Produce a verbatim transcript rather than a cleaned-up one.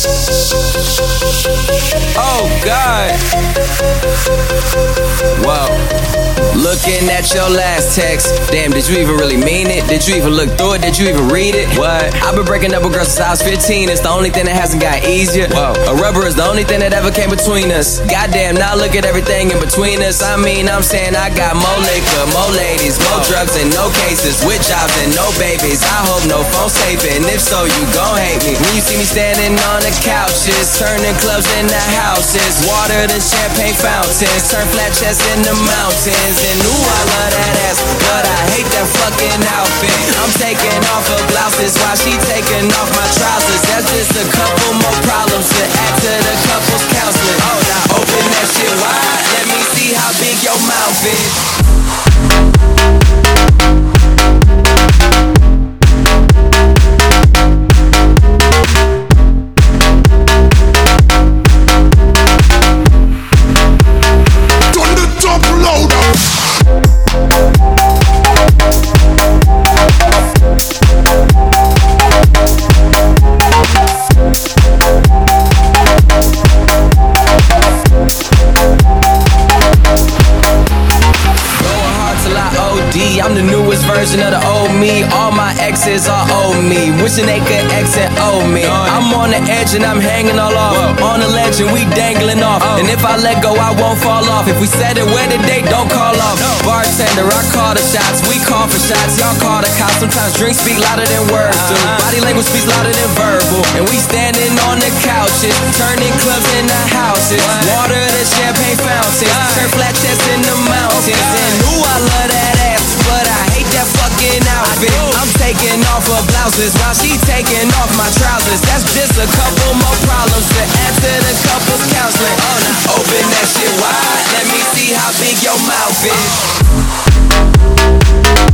Oh God. Whoa. Looking at your last text. Damn, did you even really mean it? Did you even look through it? Did you even read it? What? I've been breaking up with girls since I was fifteen. It's the only thing that hasn't got easier. Whoa. A rubber is the only thing that ever came between us. Goddamn, now look at everything in between us. I mean, I'm saying I got more liquor, more ladies, more drugs and no cases, with jobs and no babies. I hope no phone safe, and if so, you gon' hate me. When you see me standing on the couches, turning clubs into houses, water to champagne fountains, turn flat chests into mountains. And ooh, I love that ass, but I hate that fucking outfit. I'm taking off her blouses while she taking off my trousers. That's just a couple more problems to add to the couple's counseling. Oh, now open that shit wide, let me see how big your mouth is. I'm the newest version of the old me. All my exes are old me, wishing they could exit old me. I'm on the edge and I'm hanging all off. On the ledge and we dangling off. And if I let go, I won't fall off. If we said it where today, don't call off. Bartender, I call the shots. We call for shots, y'all call the cops. Sometimes drinks speak louder than words do. Body language speaks louder than verbal. And we standing on the couches, turning clubs into houses, water to champagne fountains, turn flat chests into mountains. And ooh, I love that ass, but I hate that fucking outfit. I'm taking off her blouses while she taking off my trousers. That's just a couple more problems to add to the couple's counseling. Oh, now open that shit wide, let me see how big your mouth is.